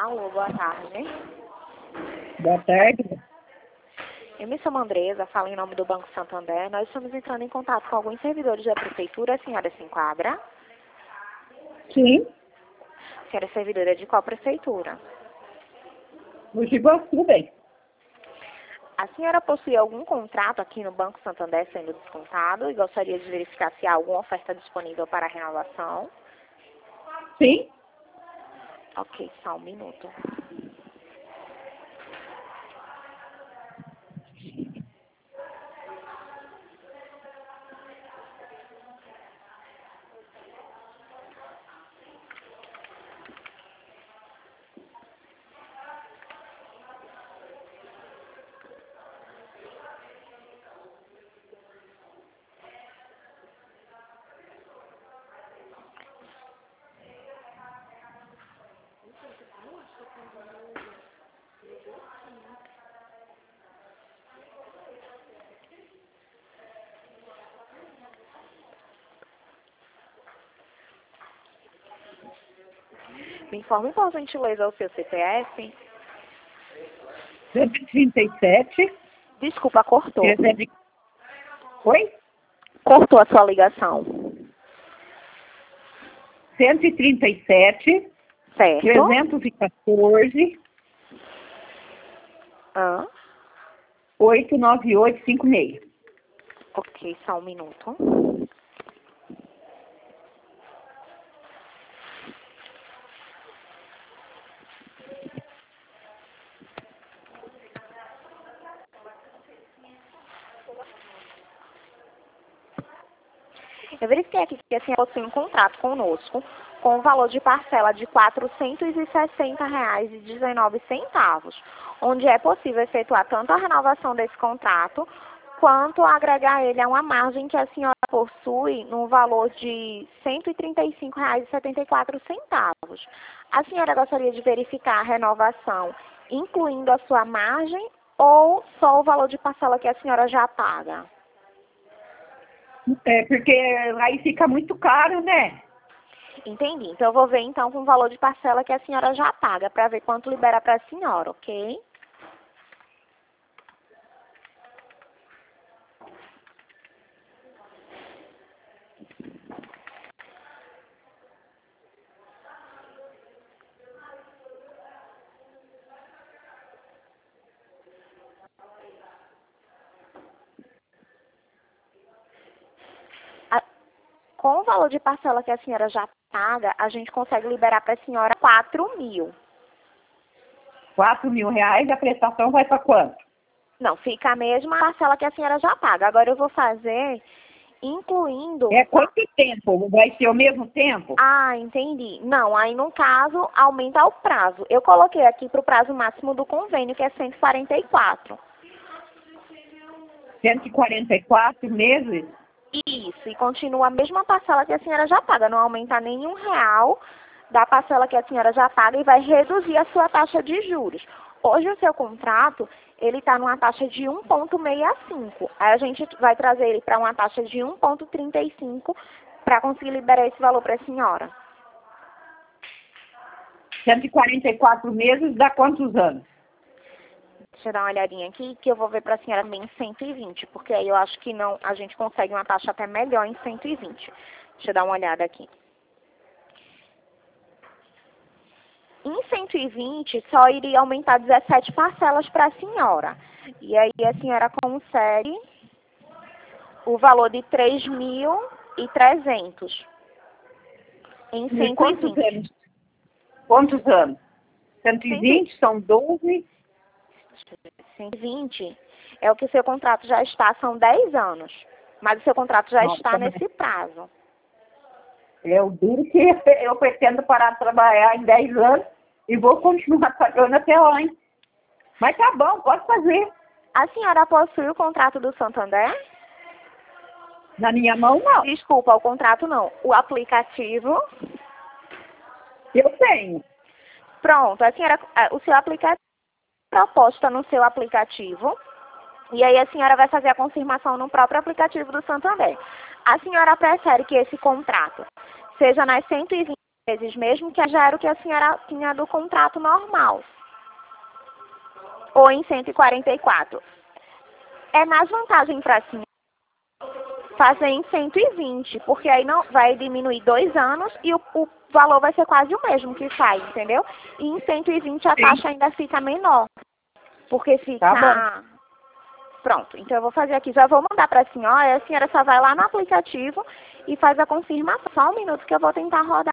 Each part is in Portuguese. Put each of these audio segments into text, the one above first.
Alô, boa tarde. Boa tarde. Eu me chamo Andresa, falo em nome do Banco Santander. Nós estamos entrando em contato com alguns servidores da Prefeitura. A senhora se enquadra? Sim, A senhora é servidora de qual Prefeitura? tudo bem. A senhora possui algum contrato aqui no Banco Santander sendo descontado e gostaria de verificar se há alguma oferta disponível para renovação? Sim, Ok, só um minuto. Me informe, por gentileza, o seu CPF. 137. Desculpa, cortou. Oi? Cortou a sua ligação. 137, Certo. 314, Ah, 89856. ok, só um minuto. Eu verifiquei aqui que a senhora possui um contrato conosco com o valor de parcela de R$ 460,19, onde é possível efetuar tanto a renovação desse contrato quanto agregar ele a uma margem que a senhora possui no valor de R$ 135,74. A senhora gostaria de verificar a renovação incluindo a sua margem ou só o valor de parcela que a senhora já paga? É, porque aí fica muito caro, né? Entendi. Então, eu vou ver, então, com o valor de parcela que a senhora já paga, para ver quanto libera para a senhora, ok? Com o valor de parcela que a senhora já paga, a gente consegue liberar para a senhora 4 mil. R$ 4.000, a prestação vai para quanto? Não, fica a mesma parcela que a senhora já paga. Agora, eu vou fazer, incluindo... É quanto tempo? Vai ser o mesmo tempo? Ah, entendi. Não, aí no caso, aumenta o prazo. Eu coloquei aqui para o prazo máximo do convênio, que é 144. 144 meses? Isso, e continua a mesma parcela que a senhora já paga. Não aumenta nenhum real da parcela que a senhora já paga e vai reduzir a sua taxa de juros. Hoje o seu contrato, ele está numa taxa de 1,65. Aí a gente vai trazer ele para uma taxa de 1,35 para conseguir liberar esse valor para a senhora. 144 meses dá quantos anos? Deixa eu dar uma olhadinha aqui, que eu vou ver para a senhora bem em 120, porque aí eu acho que não, a gente consegue uma taxa até melhor em 120. Deixa eu dar uma olhada aqui. Em 120, só iria aumentar 17 parcelas para a senhora. E aí a senhora consegue o valor de 3.300 em E quantos 120. anos? Quantos anos? 120 são 12. 120 é o que o seu contrato já está, são 10 anos. Mas o seu contrato já Nossa, está nesse prazo. eu duro que eu pretendo parar de trabalhar em 10 anos e vou continuar pagando até lá, hein? Mas tá bom, pode fazer. A senhora possui o contrato do Santander? Na minha mão, não. Desculpa, o contrato não. O aplicativo. Eu tenho. Pronto, a senhora, o seu aplicativo proposta no seu aplicativo. E aí a senhora vai fazer a confirmação no próprio aplicativo do Santander. A senhora prefere que esse contrato seja nas 120 vezes mesmo, que já era o que a senhora tinha do contrato normal. Ou em 144. É mais vantagem para a senhora fazer em 120, porque aí não vai diminuir 2 anos e o valor vai ser quase o mesmo que sai, entendeu? E em 120 a taxa ainda fica menor, porque Tá bom. fica... Pronto, então eu vou fazer aqui, já vou mandar para a senhora só vai lá no aplicativo e faz a confirmação. Só um minuto que eu vou tentar rodar.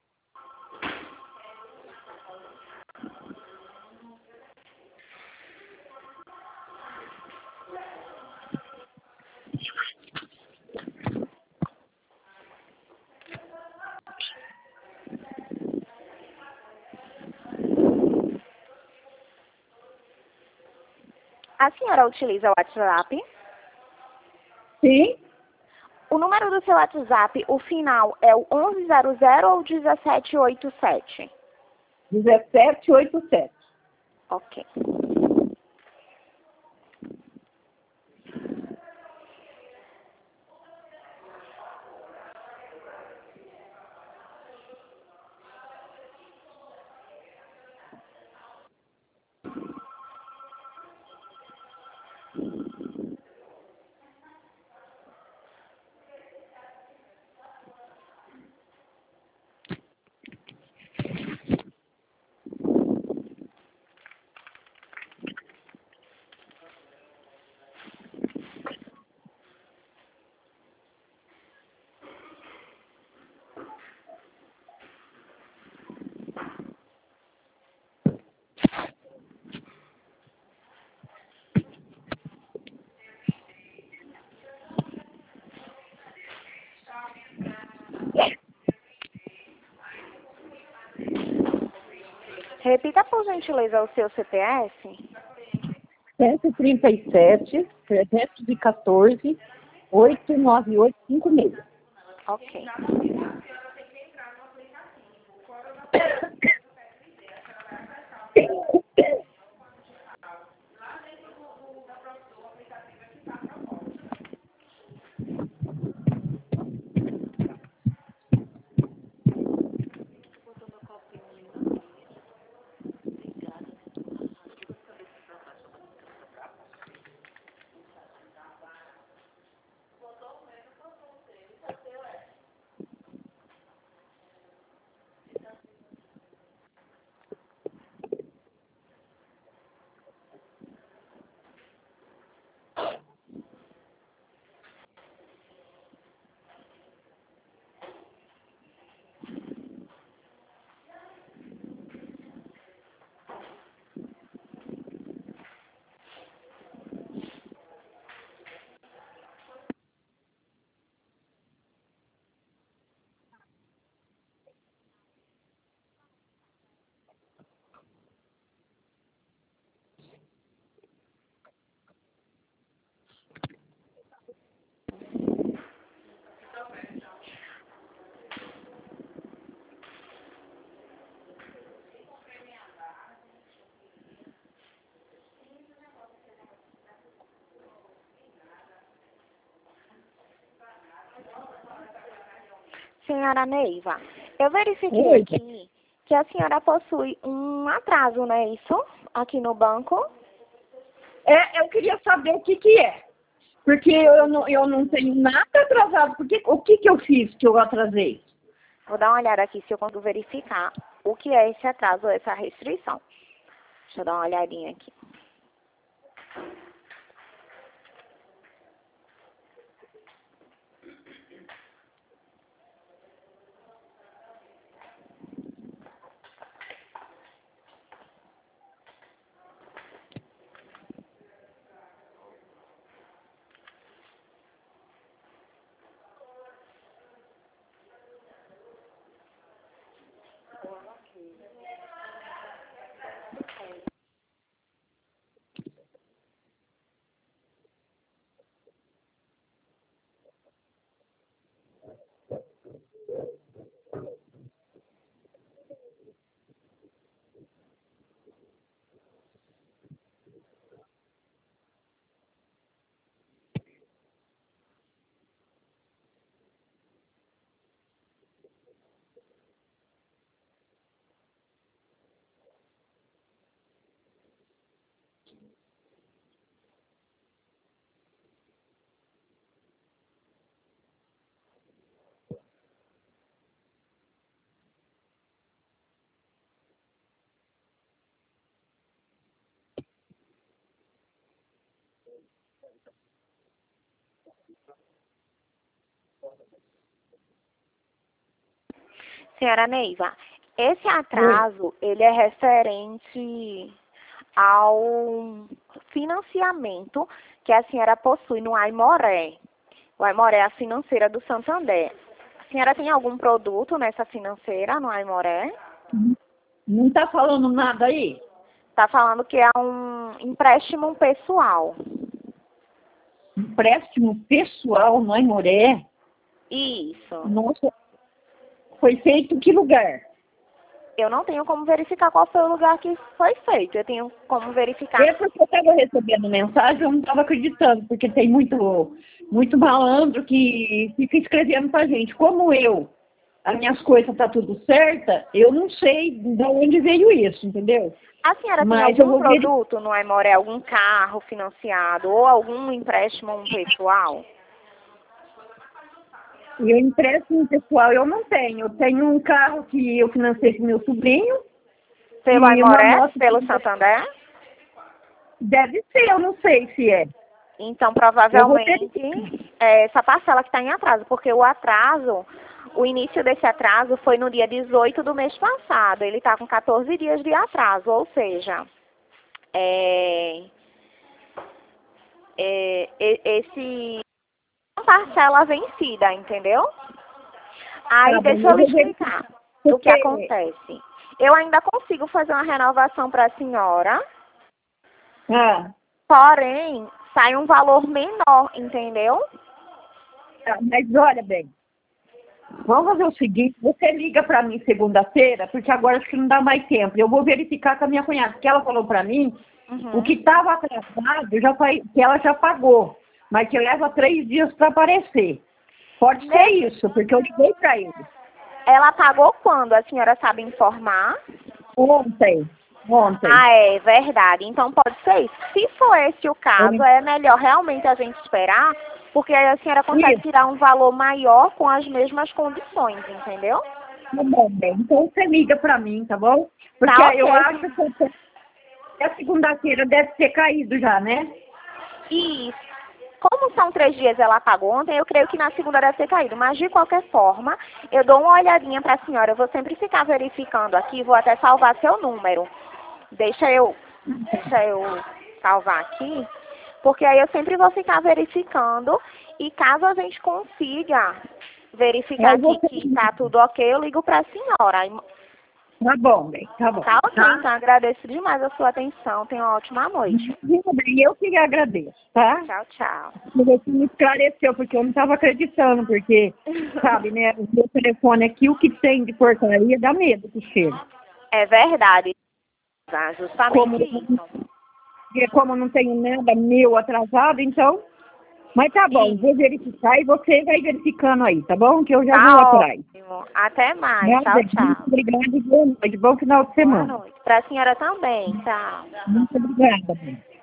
A senhora utiliza o WhatsApp? Sim, O número do seu WhatsApp, o final é o 1100 ou 1787? 1787. Ok. Repita, por gentileza, o seu CPF. 137, 314, 89856. Ok. Senhora Neiva, eu verifiquei Oi. aqui que a senhora possui um atraso, não é isso? Aqui no banco. Eu queria saber o que que é. Porque eu não tenho nada atrasado. O que que eu fiz que eu atrasei? Vou dar uma olhada aqui se eu consigo verificar o que é esse atraso, essa restrição. Deixa eu dar uma olhadinha aqui. Senhora Neiva, esse atraso, ele é referente ao financiamento que a senhora possui no Aimoré. O Aimoré é a financeira do Santander. A senhora tem algum produto nessa financeira no Aimoré? Não está falando nada aí? Está falando que é um empréstimo pessoal. Empréstimo pessoal no Aimoré? Isso. Nossa, foi feito em que lugar? Eu não tenho como verificar qual foi o lugar que foi feito. Eu tenho como verificar. É porque eu estava recebendo mensagem, eu não estava acreditando, porque tem muito malandro que fica escrevendo pra gente. Como as minhas coisas tá tudo certa, eu não sei de onde veio isso, entendeu? A senhora Mas tem eu algum vou ver. produto no Aimoré, algum carro financiado ou algum empréstimo pessoal? E eu empréstimo pessoal eu não tenho. Eu tenho um carro que eu financei com meu sobrinho. Pelo E uma Aimoré? moto Pelo que Santander? deve ser, eu não sei se é. Então, Eu vou ter. provavelmente, é essa parcela que está em atraso, porque o início desse atraso foi no dia 18 do mês passado. Ele está com 14 dias de atraso, ou seja, esse é uma parcela vencida, entendeu? Aí, Tá bom, deixa eu lhe vou ver. explicar o que Porque, acontece. Eu ainda consigo fazer uma renovação para a senhora, porém, sai um valor menor, entendeu? mas olha bem, vamos fazer o seguinte, você liga para mim segunda-feira, porque agora acho que não dá mais tempo. Eu vou verificar com a minha cunhada, porque ela falou para mim o que estava atrasado, que ela já pagou, mas que leva 3 dias para aparecer. Pode ser isso, porque eu liguei para ele. Ela pagou quando? A senhora sabe informar? Ontem. Ah, é verdade. Então pode ser isso. Se for esse o caso, é melhor realmente a gente esperar, porque aí a senhora consegue Isso. tirar um valor maior com as mesmas condições, entendeu? Tá bom, bem. Então você liga para mim, tá bom? Porque Tá, ok. eu acho que a segunda-feira deve ter caído já, né? Isso. Como são 3 dias ela pagou ontem, eu creio que na segunda deve ter caído. Mas, de qualquer forma, eu dou uma olhadinha para a senhora. Eu vou sempre ficar verificando aqui, vou até salvar seu número. Deixa eu salvar aqui, porque aí eu sempre vou ficar verificando. E caso a gente consiga verificar aqui que está tudo ok, eu ligo para a senhora. Aí, Tá bom, bem, tá bom. tá ok, então agradeço demais a sua atenção. Tenha uma ótima noite. E eu que agradeço, tá? Tchau, tchau. Você me esclareceu, porque eu não estava acreditando, porque, sabe, né, o meu telefone aqui, o que tem de porcaria dá medo que chega. É verdade. Justamente isso. Como não tenho nada meu atrasado, então... Mas tá bom, vou verificar e você vai verificando aí, tá bom? Que eu já vou atrás. Ótimo. Até mais. Tchau, tchau. Muito obrigada e boa noite. Bom final de semana. Boa noite. Para a senhora também. Tchau. Muito obrigada.